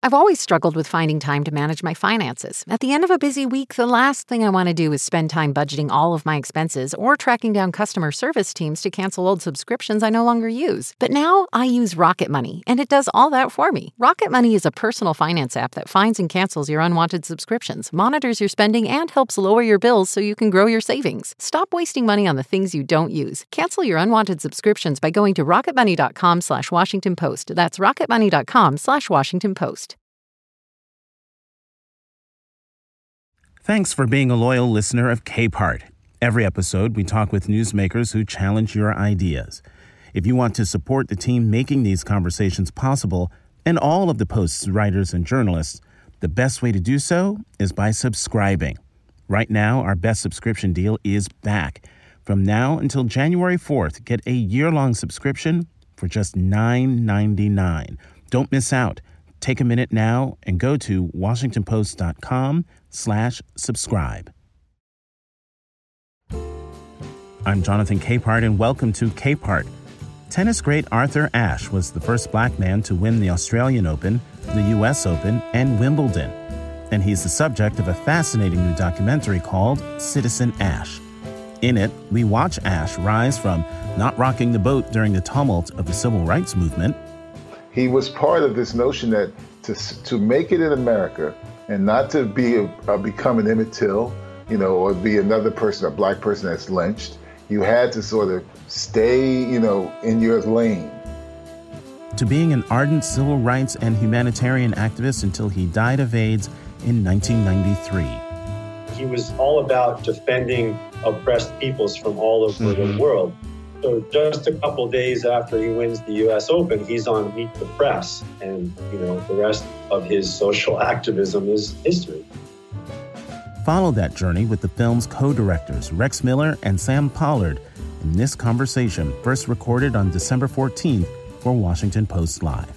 I've always struggled with finding time to manage my finances. At the end of a busy week, the last thing I want to do is spend time budgeting all of my expenses or tracking down customer service teams to cancel old subscriptions I no longer use. But now I use Rocket Money, and it does all that for me. Rocket Money is a personal finance app that finds and cancels your unwanted subscriptions, monitors your spending, and helps lower your bills so you can grow your savings. Stop wasting money on the things you don't use. Cancel your unwanted subscriptions by going to rocketmoney.com/Washington Post. That's rocketmoney.com/Washington Post. Thanks for being a loyal listener of Capehart. Every episode, we talk with newsmakers who challenge your ideas. If you want to support the team making these conversations possible and all of the Post's writers and journalists, the best way to do so is by subscribing. Right now, our best subscription deal is back. From now until January 4th, get a year-long subscription for just $9.99. Don't miss out. Take a minute now and go to WashingtonPost.com/subscribe. I'm Jonathan Capehart, and welcome to Capehart. Tennis great Arthur Ashe was the first black man to win the Australian Open, the U.S. Open, and Wimbledon. And he's the subject of a fascinating new documentary called Citizen Ashe. In it, we watch Ashe rise from not rocking the boat during the tumult of the civil rights movement. He was part of this notion that to make it in America and not to be become an Emmett Till, or be another person, a black person that's lynched, you had to sort of stay, in your lane. To being an ardent civil rights and humanitarian activist until he died of AIDS in 1993. He was all about defending oppressed peoples from all over the world. So just a couple days after he wins the U.S. Open, he's on Meet the Press. And, the rest of his social activism is history. Follow that journey with the film's co-directors, Rex Miller and Sam Pollard, in this conversation, first recorded on December 14th for Washington Post Live.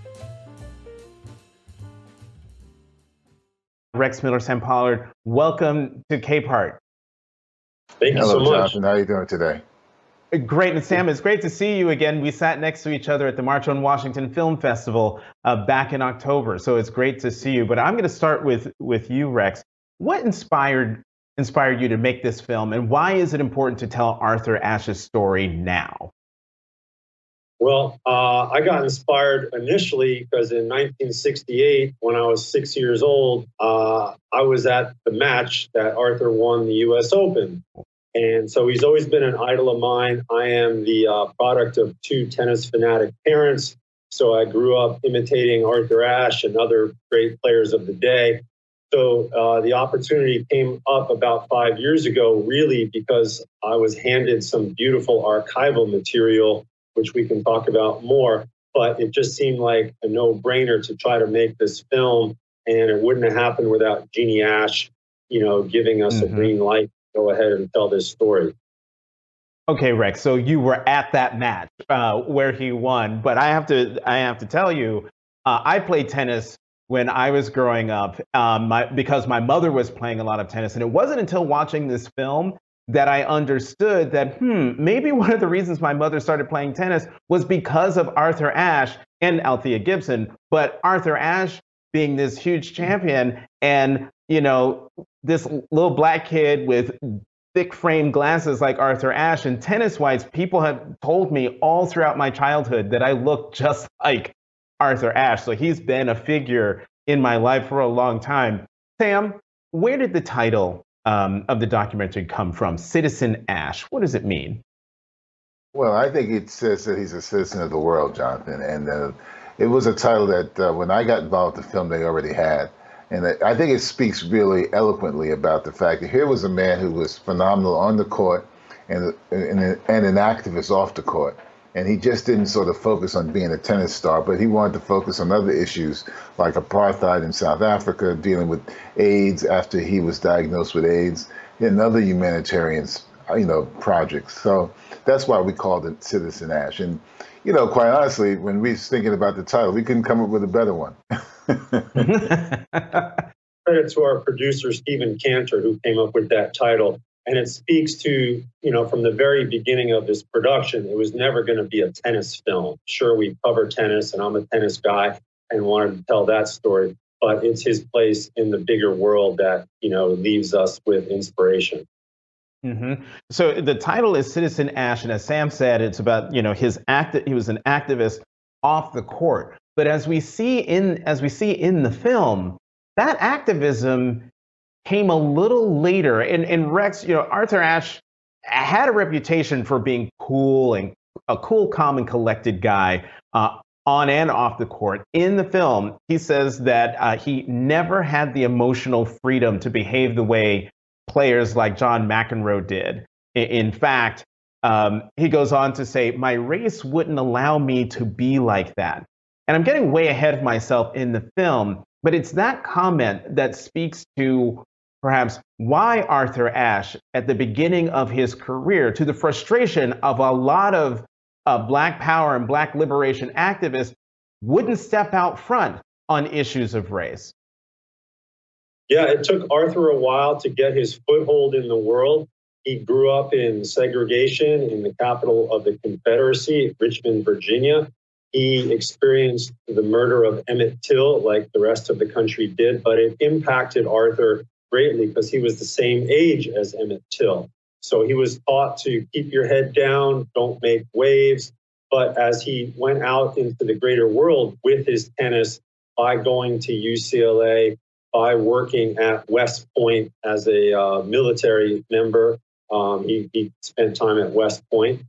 Rex Miller, Sam Pollard, welcome to Capehart. Thank you so much. Hello, Jonathan. How are you doing today? Great. And Sam, it's great to see you again. We sat next to each other at the March on Washington Film Festival back in October. So it's great to see you. But I'm going to start with you, Rex. What inspired you to make this film, and why is it important to tell Arthur Ashe's story now? Well, I got inspired initially because in 1968, when I was 6 years old, I was at the match that Arthur won the U.S. Open. And so he's always been an idol of mine. I am the product of two tennis fanatic parents. So I grew up imitating Arthur Ashe and other great players of the day. So the opportunity came up about 5 years ago, really because I was handed some beautiful archival material, which we can talk about more. But it just seemed like a no-brainer to try to make this film. And it wouldn't have happened without Jeannie Ashe, giving us a green light. Go ahead and tell this story. Okay, Rex. So you were at that match where he won, but I have to tell you, I played tennis when I was growing up because my mother was playing a lot of tennis, and it wasn't until watching this film that I understood that maybe one of the reasons my mother started playing tennis was because of Arthur Ashe and Althea Gibson, but Arthur Ashe being this huge champion and this little black kid with thick frame glasses like Arthur Ashe, and tennis-wise, people have told me all throughout my childhood that I look just like Arthur Ashe. So he's been a figure in my life for a long time. Sam, where did the title of the documentary come from? Citizen Ashe. What does it mean? Well, I think it says that he's a citizen of the world, Jonathan. And it was a title that when I got involved with the film, they already had. And I think it speaks really eloquently about the fact that here was a man who was phenomenal on the court and an activist off the court. And he just didn't sort of focus on being a tennis star, but he wanted to focus on other issues like apartheid in South Africa, dealing with AIDS after he was diagnosed with AIDS, and other humanitarian, projects. So that's why we called it Citizen Ashe. And, quite honestly, when we was thinking about the title, we couldn't come up with a better one. Credit to our producer, Stephen Cantor, who came up with that title. And it speaks to, from the very beginning of this production, it was never going to be a tennis film. Sure, we cover tennis and I'm a tennis guy, and wanted to tell that story. But it's his place in the bigger world that, leaves us with inspiration. Mm-hmm. So the title is Citizen Ash, and as Sam said, it's about he was an activist off the court. But as we see in the film, that activism came a little later. And Rex, Arthur Ashe had a reputation for being cool, calm, and collected guy on and off the court. In the film, he says that he never had the emotional freedom to behave the way players like John McEnroe did. In fact, he goes on to say, my race wouldn't allow me to be like that. And I'm getting way ahead of myself in the film, but it's that comment that speaks to perhaps why Arthur Ashe, at the beginning of his career, to the frustration of a lot of Black power and Black liberation activists, wouldn't step out front on issues of race. Yeah, it took Arthur a while to get his foothold in the world. He grew up in segregation in the capital of the Confederacy, Richmond, Virginia. He experienced the murder of Emmett Till like the rest of the country did, but it impacted Arthur greatly because he was the same age as Emmett Till. So he was taught to keep your head down, don't make waves. But as he went out into the greater world with his tennis, by going to UCLA, by working at West Point as a military member, he spent time at West Point.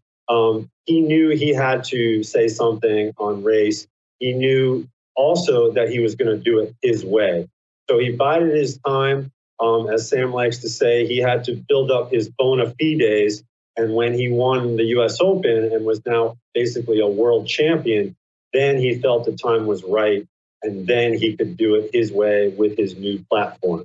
He knew he had to say something on race. He knew also that he was going to do it his way. So he bided his time. As Sam likes to say, he had to build up his bona fides. And when he won the US Open and was now basically a world champion, then he felt the time was right. And then he could do it his way with his new platform.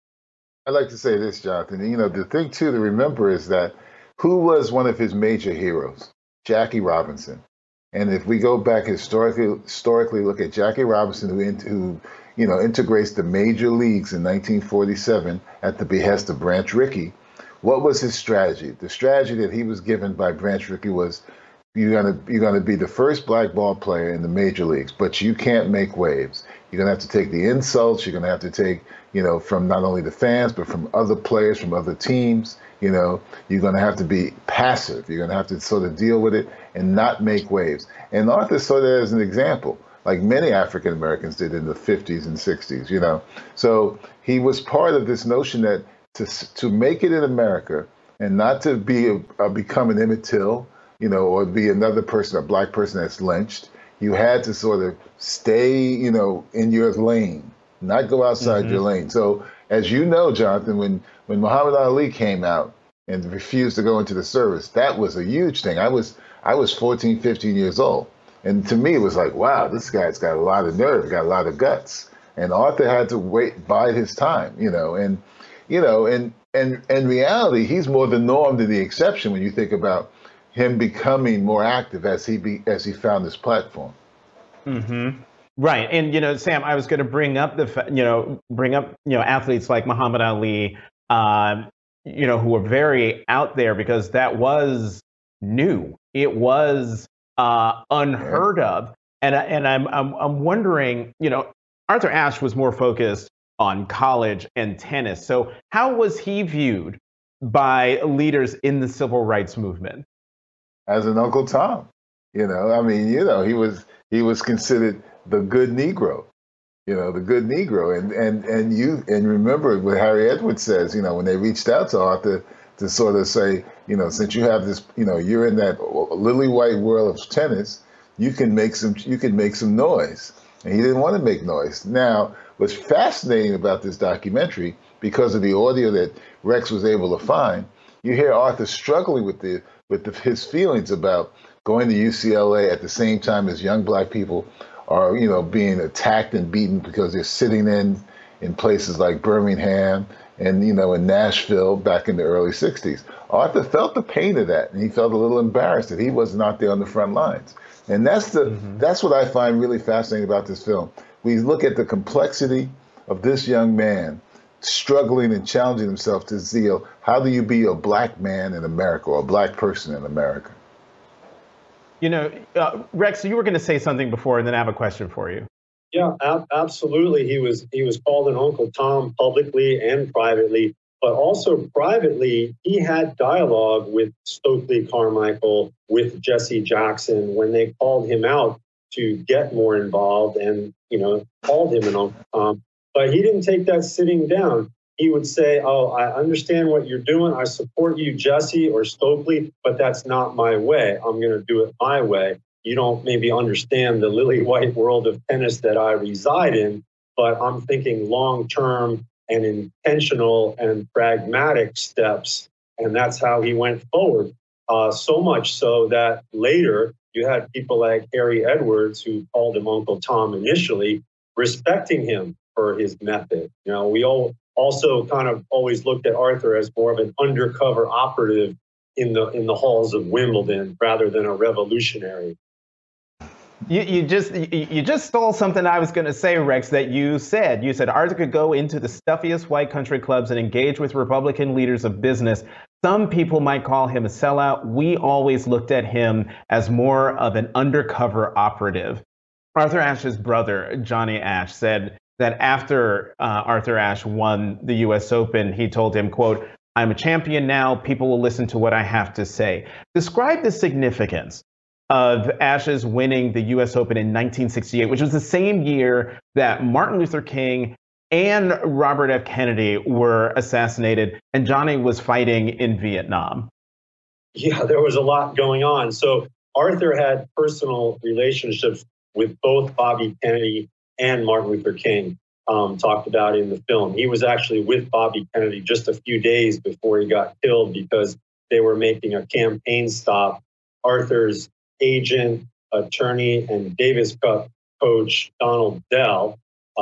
I'd like to say this, Jonathan. The thing, too, to remember is that who was one of his major heroes? Jackie Robinson. And if we go back historically look at Jackie Robinson, who integrates the major leagues in 1947 at the behest of Branch Rickey, what was his strategy? The strategy that he was given by Branch Rickey was, you're gonna be the first Black ball player in the major leagues, but you can't make waves. You're gonna have to take the insults. You're gonna have to take, from not only the fans but from other players, from other teams. You're gonna have to be passive. You're gonna have to sort of deal with it and not make waves. And Arthur saw that as an example, like many African Americans did in the 50s and 60s. So he was part of this notion that to make it in America and not to become an Emmett Till, or be another person, a Black person that's lynched, you had to sort of stay, in your lane, not go outside your lane. So as you know, Jonathan, when Muhammad Ali came out and refused to go into the service, that was a huge thing. I was 14, 15 years old. And to me, it was like, wow, this guy's got a lot of nerve, got a lot of guts. And Arthur had to bide his time, and in reality, he's more the norm than the exception when you think about him becoming more active as he found this platform. Mm-hmm. Right, and Sam, I was going to bring up athletes like Muhammad Ali, who were very out there because that was new. It was unheard of, and I'm wondering, Arthur Ashe was more focused on college and tennis. So how was he viewed by leaders in the civil rights movement? As an Uncle Tom, he was considered the good Negro, the good Negro. And remember what Harry Edwards says, when they reached out to Arthur to sort of say, since you have this, you're in that lily white world of tennis, you can make some noise. And he didn't want to make noise. Now, what's fascinating about this documentary, because of the audio that Rex was able to find, you hear Arthur struggling with his feelings about going to UCLA at the same time as young Black people are, being attacked and beaten because they're sitting in places like Birmingham and, in Nashville back in the early 60s. Arthur felt the pain of that, and he felt a little embarrassed that he was not there on the front lines. And that's what I find really fascinating about this film. We look at the complexity of this young man struggling and challenging himself to see how do you be a Black man in America or a Black person in America? Rex, you were going to say something before, and then I have a question for you. Yeah, absolutely. He was called an Uncle Tom publicly and privately, but also privately, he had dialogue with Stokely Carmichael, with Jesse Jackson when they called him out to get more involved and, called him an Uncle Tom. But he didn't take that sitting down. He would say, "Oh, I understand what you're doing. I support you, Jesse or Stokely, but that's not my way. I'm going to do it my way. You don't maybe understand the lily white world of tennis that I reside in, but I'm thinking long term and intentional and pragmatic steps." And that's how he went forward. So much so that later you had people like Harry Edwards, who called him Uncle Tom initially, respecting him for his method. We all also kind of always looked at Arthur as more of an undercover operative in the halls of Wimbledon rather than a revolutionary. You just stole something I was going to say, Rex, that you said. You said Arthur could go into the stuffiest white country clubs and engage with Republican leaders of business. Some people might call him a sellout. We always looked at him as more of an undercover operative. Arthur Ashe's brother, Johnny Ashe, said that after Arthur Ashe won the U.S. Open, he told him, quote, "I'm a champion now. People will listen to what I have to say." Describe the significance of Ashe's winning the U.S. Open in 1968, which was the same year that Martin Luther King and Robert F. Kennedy were assassinated, and Johnny was fighting in Vietnam. Yeah, there was a lot going on. So Arthur had personal relationships with both Bobby Kennedy and Martin Luther King, talked about in the film. He was actually with Bobby Kennedy just a few days before he got killed because they were making a campaign stop. Arthur's agent, attorney, and Davis Cup coach, Donald Dell,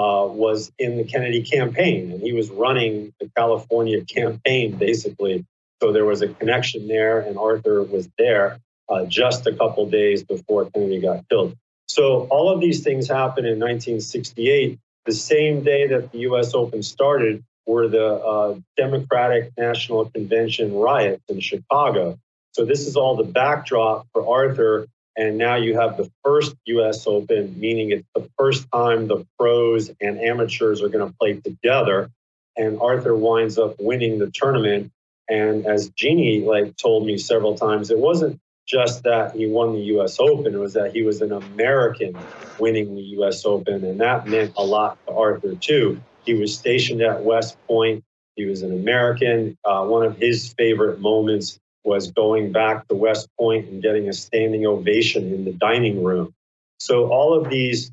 was in the Kennedy campaign, and he was running the California campaign, basically. So there was a connection there, and Arthur was there just a couple days before Kennedy got killed. So all of these things happened in 1968. The same day that the U.S. Open started were the Democratic National Convention riots in Chicago. So this is all the backdrop for Arthur. And now you have the first U.S. Open, meaning it's the first time the pros and amateurs are going to play together. And Arthur winds up winning the tournament. And as Jeannie told me several times, it wasn't just that he won the U.S. Open, it was that he was an American winning the U.S. Open. And that meant a lot to Arthur, too. He was stationed at West Point. He was an American. One of his favorite moments was going back to West Point and getting a standing ovation in the dining room. So all of these,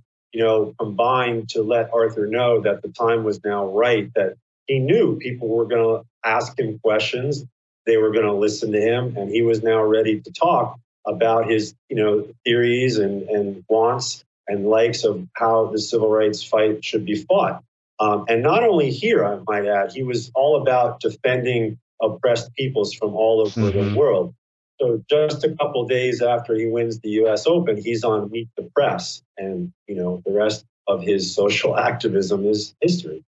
combined to let Arthur know that the time was now right, that he knew people were going to ask him questions. They were going to listen to him, and he was now ready to talk about his, theories and wants and likes of how the civil rights fight should be fought. And not only here, I might add, he was all about defending oppressed peoples from all over the world. So just a couple of days after he wins the U.S. Open, he's on Meet the Press, and the rest of his social activism is history.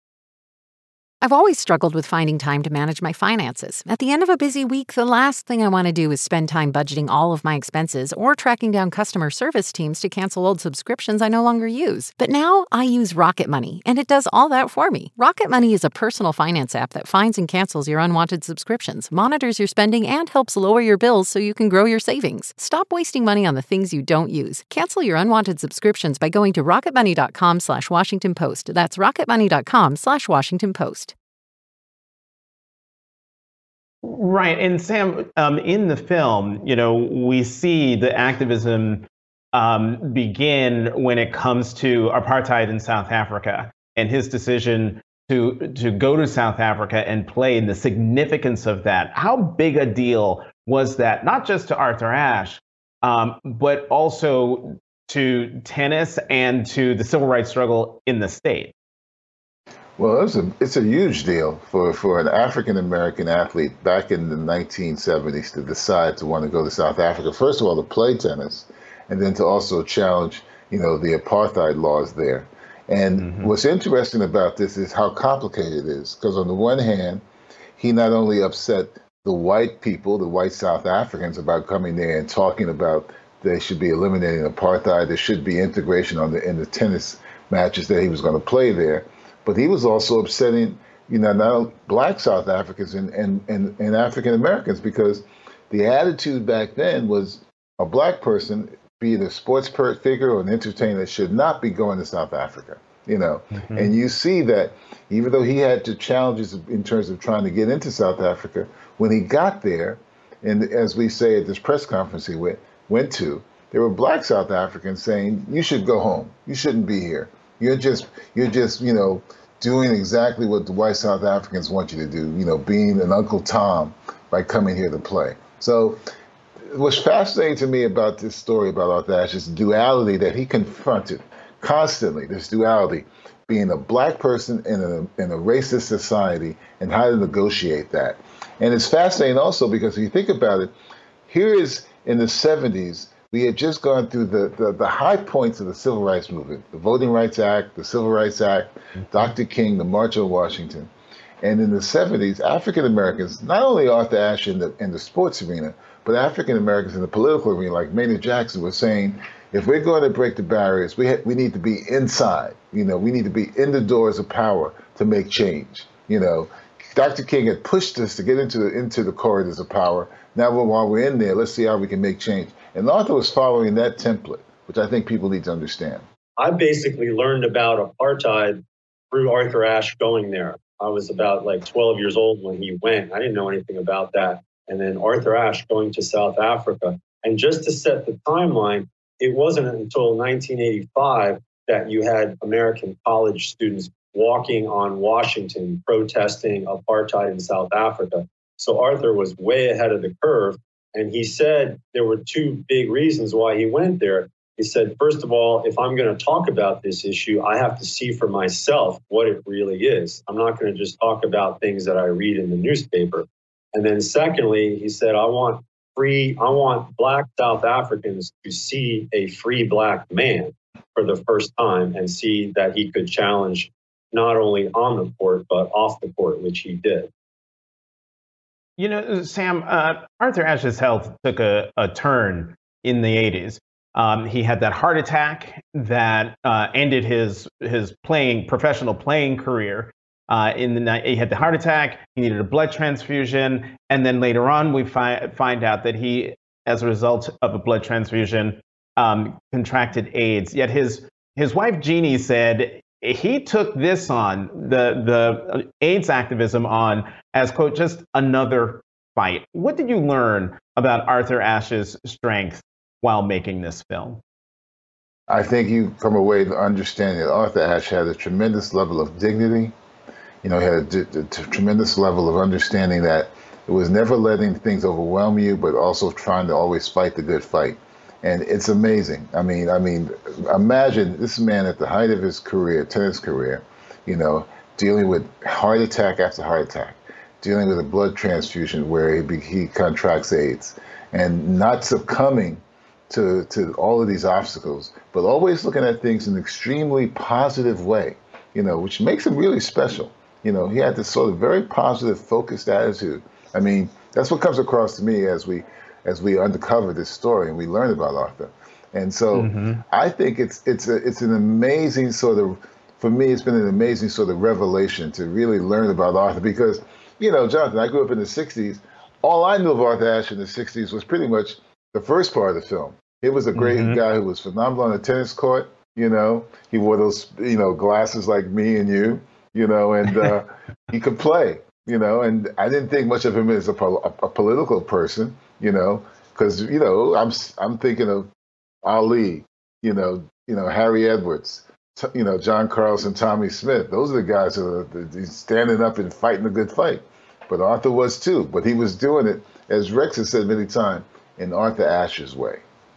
I've always struggled with finding time to manage my finances. At the end of a busy week, the last thing I want to do is spend time budgeting all of my expenses or tracking down customer service teams to cancel old subscriptions I no longer use. But now I use Rocket Money, and it does all that for me. Rocket Money is a personal finance app that finds and cancels your unwanted subscriptions, monitors your spending, and helps lower your bills so you can grow your savings. Stop wasting money on the things you don't use. Cancel your unwanted subscriptions by going to rocketmoney.com/Washington Post. That's rocketmoney.com/Washington Post. Right. And Sam, in the film, we see the activism begin when it comes to apartheid in South Africa and his decision to go to South Africa and play, and the significance of that. How big a deal was that, not just to Arthur Ashe, but also to tennis and to the civil rights struggle in the state? Well, it's a huge deal for an African-American athlete back in the 1970s to decide to want to go to South Africa, first of all, to play tennis, and then to also challenge, the apartheid laws there. And what's interesting about this is how complicated it is, because on the one hand, he not only upset the white people, the white South Africans, about coming there and talking about they should be eliminating apartheid, there should be integration in the tennis matches that he was going to play there. But he was also upsetting, not only black South Africans and African Americans, because the attitude back then was a black person, be it a sports figure or an entertainer, should not be going to South Africa. Mm-hmm. And you see that even though he had the challenges in terms of trying to get into South Africa, when he got there, and as we say at this press conference he went to, there were black South Africans saying, "You should go home. You shouldn't be here. You're just doing exactly what the white South Africans want you to do, being an Uncle Tom by coming here to play." So what's fascinating to me about this story about Arthur Ashe is the duality that he confronted constantly, this duality, being a black person in a racist society and how to negotiate that. And it's fascinating also because if you think about it, here is in the 70s, we had just gone through the high points of the Civil Rights Movement, the Voting Rights Act, the Civil Rights Act, Dr. King, the March on Washington. And in the 70s, African Americans, not only Arthur Ashe in the sports arena, but African Americans in the political arena, like Maynard Jackson, was saying, if we're going to break the barriers, we need to be inside. We need to be in the doors of power to make change. Dr. King had pushed us to get into the corridors of power. Now, while we're in there, let's see how we can make change. And Arthur was following that template, which I think people need to understand. I basically learned about apartheid through Arthur Ashe going there. I was about 12 years old when he went. I didn't know anything about that. And then Arthur Ashe going to South Africa. And just to set the timeline, it wasn't until 1985 that you had American college students walking on Washington protesting apartheid in South Africa. So Arthur was way ahead of the curve. And he said there were two big reasons why he went there. He said, first of all, if I'm going to talk about this issue, I have to see for myself what it really is. I'm not going to just talk about things that I read in the newspaper. And then secondly, he said, I want black South Africans to see a free black man for the first time and see that he could challenge not only on the court, but off the court, which he did. Sam, Arthur Ashe's health took a turn in the 80s. He had that heart attack that ended his professional playing career. He had the heart attack, he needed a blood transfusion, and then later on we find out that he, as a result of a blood transfusion, contracted AIDS. Yet his wife Jeannie said he took this on, the AIDS activism on, as, quote, just another fight. What did you learn about Arthur Ashe's strength while making this film? I think you come away to understand that Arthur Ashe had a tremendous level of dignity. He had a tremendous level of understanding that it was never letting things overwhelm you, but also trying to always fight the good fight. And it's amazing. I mean, imagine this man at the height of his career, tennis career, dealing with heart attack after heart attack, dealing with a blood transfusion where he contracts AIDS, and not succumbing to all of these obstacles, but always looking at things in an extremely positive way, which makes him really special. He had this sort of very positive, focused attitude. I mean, that's what comes across to me as we uncover this story and we learn about Arthur. And so I think it's an amazing sort of, for me, it's been an amazing sort of revelation to really learn about Arthur because, Jonathan, I grew up in the 60s. All I knew of Arthur Ashe in the 60s was pretty much the first part of the film. He was a great guy who was phenomenal on the tennis court. He wore those, glasses like me and you, and he could play, and I didn't think much of him as a political person, because, I'm thinking of Ali, Harry Edwards, John Carlson, Tommy Smith. Those are the guys who are standing up and fighting a good fight. But Arthur was too, but he was doing it, as Rex has said many times, in Arthur Ashe's way.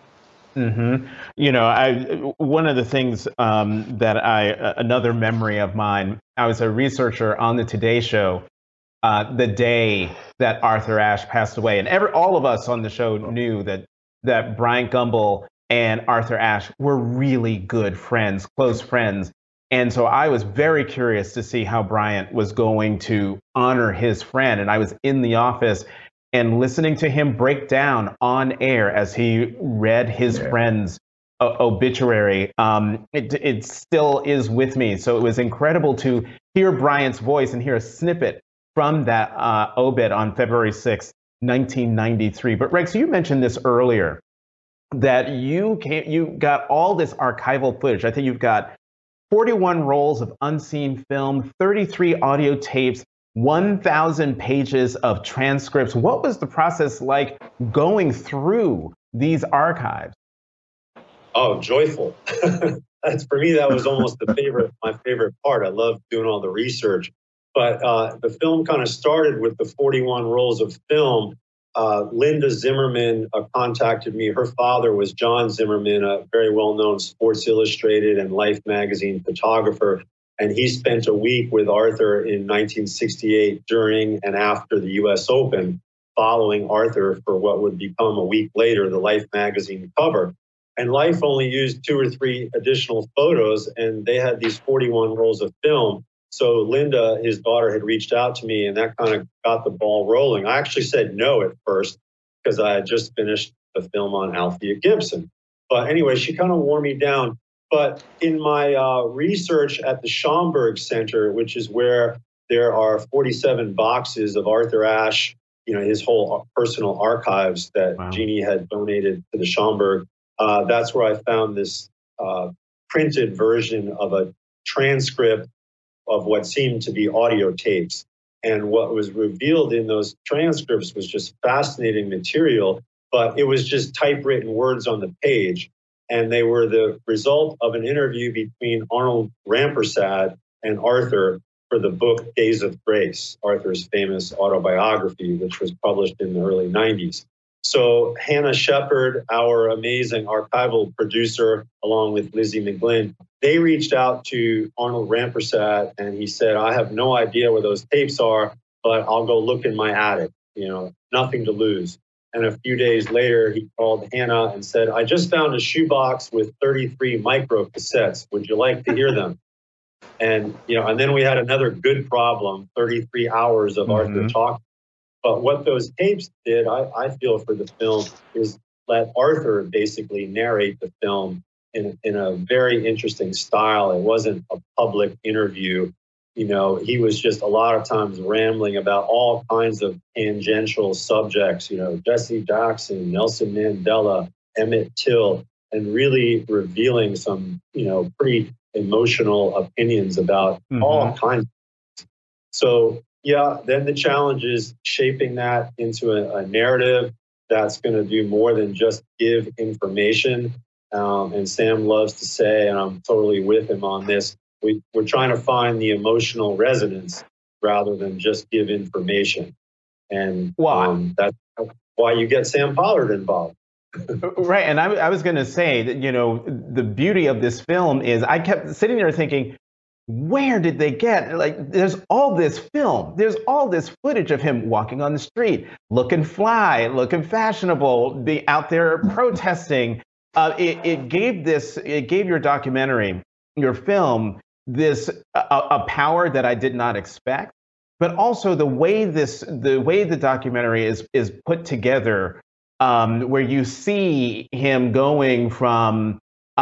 One of the things another memory of mine, I was a researcher on the Today Show the day that Arthur Ashe passed away. And all of us on the show knew that Bryant Gumbel and Arthur Ashe were really good friends, close friends. And so I was very curious to see how Bryant was going to honor his friend. And I was in the office and listening to him break down on air as he read his friend's obituary, it still is with me. So it was incredible to hear Bryant's voice and hear a snippet from that obit on February 6th, 1993. But Rex, you mentioned this earlier, that you got all this archival footage. I think you've got 41 rolls of unseen film, 33 audio tapes, 1,000 pages of transcripts. What was the process like going through these archives? Oh, joyful. That's, for me, that was almost my favorite part. I love doing all the research. But the film kind of started with the 41 rolls of film. Linda Zimmerman contacted me. Her father was John Zimmerman, a very well-known Sports Illustrated and Life magazine photographer. And he spent a week with Arthur in 1968 during and after the U.S. Open, following Arthur for what would become a week later the Life magazine cover. And Life only used 2 or 3 additional photos, and they had these 41 rolls of film. So Linda, his daughter, had reached out to me, and that kind of got the ball rolling. I actually said no at first because I had just finished a film on Althea Gibson. But anyway, she kind of wore me down. But in my research at the Schomburg Center, which is where there are 47 boxes of Arthur Ashe, his whole personal archives that Jeannie had donated to the Schomburg, that's where I found this printed version of a transcript of what seemed to be audio tapes. And what was revealed in those transcripts was just fascinating material, but it was just typewritten words on the page. And they were the result of an interview between Arnold Rampersad and Arthur for the book Days of Grace, Arthur's famous autobiography, which was published in the early 90s. So Hannah Shepard, our amazing archival producer, along with Lizzie McGlynn, they reached out to Arnold Rampersad, and he said, I have no idea where those tapes are, but I'll go look in my attic, nothing to lose. And a few days later, he called Hannah and said, I just found a shoebox with 33 micro cassettes. Would you like to hear them? And, and then we had another good problem, 33 hours of Arthur talking. But what those tapes did, I feel, for the film is let Arthur basically narrate the film in a very interesting style. It wasn't a public interview. He was just a lot of times rambling about all kinds of tangential subjects, Jesse Jackson, Nelson Mandela, Emmett Till, and really revealing some, pretty emotional opinions about all kinds of things. So, yeah, then the challenge is shaping that into a narrative that's going to do more than just give information. And Sam loves to say, and I'm totally with him on this, we're trying to find the emotional resonance rather than just give information. And that's why you get Sam Pollard involved. Right. And I was going to say that, the beauty of this film is I kept sitting there thinking, where did they get, there's all this film, there's all this footage of him walking on the street, looking fly, looking fashionable, be out there protesting. It gave your documentary, your film, this a power that I did not expect, but also the way the documentary is put together, where you see him going from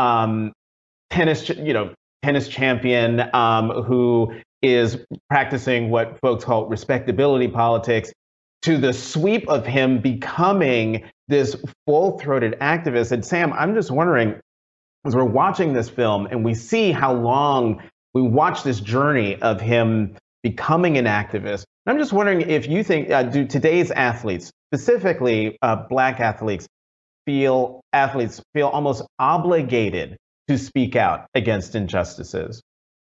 tennis champion who is practicing what folks call respectability politics, to the sweep of him becoming this full-throated activist. And Sam, I'm just wondering, as we're watching this film and we see how long we watch this journey of him becoming an activist, I'm just wondering if you think, do today's athletes, specifically Black athletes, feel almost obligated to speak out against injustices?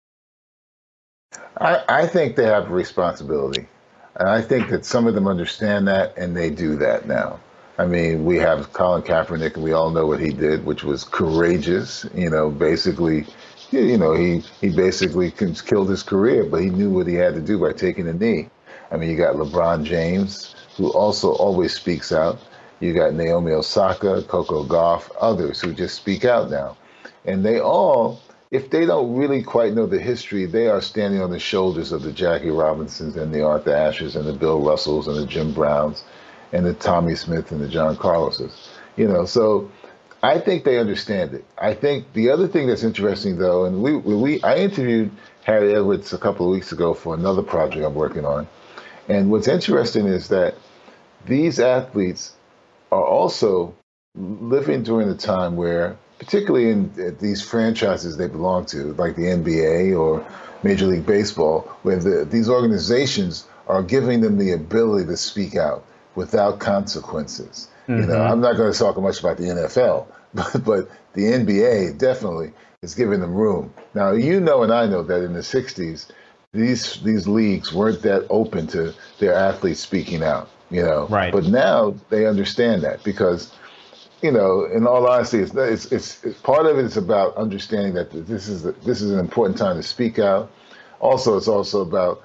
I think they have a responsibility. And I think that some of them understand that, and they do that now. I mean, we have Colin Kaepernick, and we all know what he did, which was courageous. Basically, he basically killed his career, but he knew what he had to do by taking a knee. I mean, you got LeBron James, who also always speaks out. You got Naomi Osaka, Coco Gauff, others who just speak out now. And they all, if they don't really quite know the history, they are standing on the shoulders of the Jackie Robinsons and the Arthur Ashes and the Bill Russells and the Jim Browns and the Tommy Smith and the John Carloses. So I think they understand it. I think the other thing that's interesting, though, and I interviewed Harry Edwards a couple of weeks ago for another project I'm working on. And what's interesting is that these athletes are also living during a time where, particularly in these franchises they belong to, like the NBA or Major League Baseball, where these organizations are giving them the ability to speak out without consequences. You know, I'm not going to talk much about the NFL, but the NBA definitely is giving them room. Now, you know, and I know that in the 60s, these leagues weren't that open to their athletes speaking out, you know. Right. But now they understand that because, you know, in all honesty, it's part of it is about understanding that this is an important time to speak out. Also, it's also about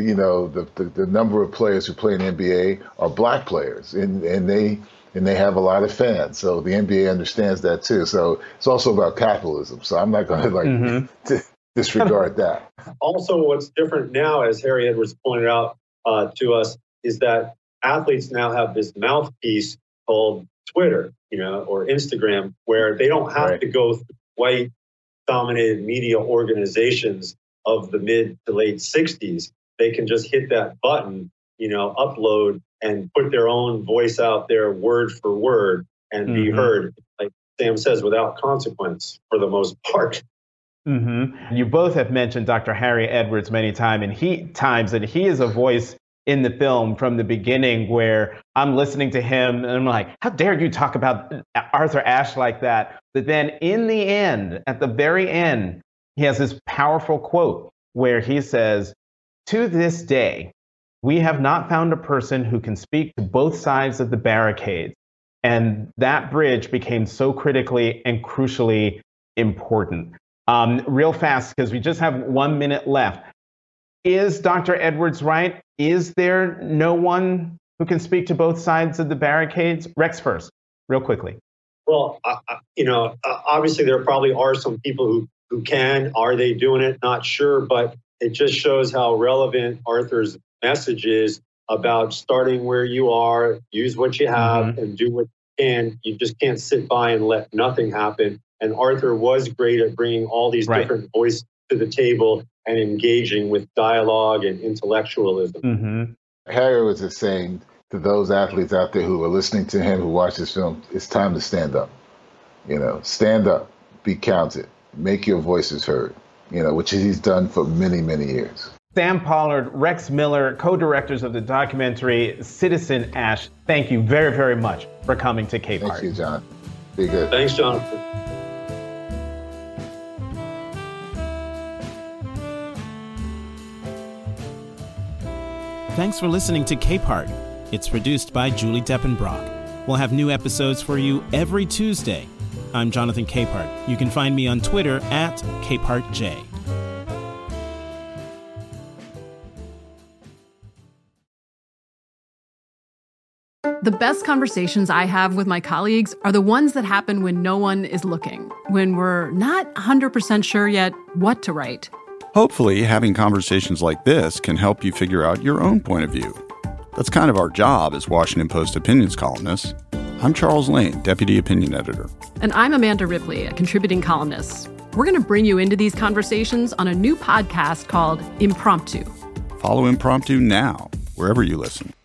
the number of players who play in the NBA are black players, and they have a lot of fans. So the NBA understands that too. So it's also about capitalism. So I'm not going to disregard that. Also, what's different now, as Harry Edwards pointed out to us, is that athletes now have this mouthpiece called Twitter, or Instagram, where they don't have to go through white-dominated media organizations of the mid to late 60s. They can just hit that button, upload and put their own voice out there word for word and be heard, like Sam says, without consequence for the most part. You both have mentioned Dr. Harry Edwards many times, and he is a voice in the film from the beginning where I'm listening to him and I'm like, how dare you talk about Arthur Ashe like that? But then in the end, at the very end, he has this powerful quote where he says, "To this day, we have not found a person who can speak to both sides of the barricades." And that bridge became so critically and crucially important. Real fast, because we just have 1 minute left. Is Dr. Edwards right? Is there no one who can speak to both sides of the barricades? Rex first, real quickly. Well, obviously there probably are some people who can. Are they doing it? Not sure, but it just shows how relevant Arthur's message is about starting where you are, use what you have, and do what you can. You just can't sit by and let nothing happen. And Arthur was great at bringing all these different voices to the table and engaging with dialogue and intellectualism. Harry was just saying to those athletes out there who are listening to him, who watch this film, it's time to stand up. Stand up, be counted, make your voices heard, which he's done for many, many years. Sam Pollard, Rex Miller, co-directors of the documentary Citizen Ashe, thank you very, very much for coming to Capehart. Thank you, John. Be good. Thanks, Jonathan. Thanks for listening to Capehart. It's produced by Julie Deppenbrock. We'll have new episodes for you every Tuesday. I'm Jonathan Capehart. You can find me on Twitter at CapehartJ. The best conversations I have with my colleagues are the ones that happen when no one is looking, when we're not 100% sure yet what to write. Hopefully, having conversations like this can help you figure out your own point of view. That's kind of our job as Washington Post opinions columnists. I'm Charles Lane, Deputy Opinion Editor. And I'm Amanda Ripley, a contributing columnist. We're going to bring you into these conversations on a new podcast called Impromptu. Follow Impromptu now, wherever you listen.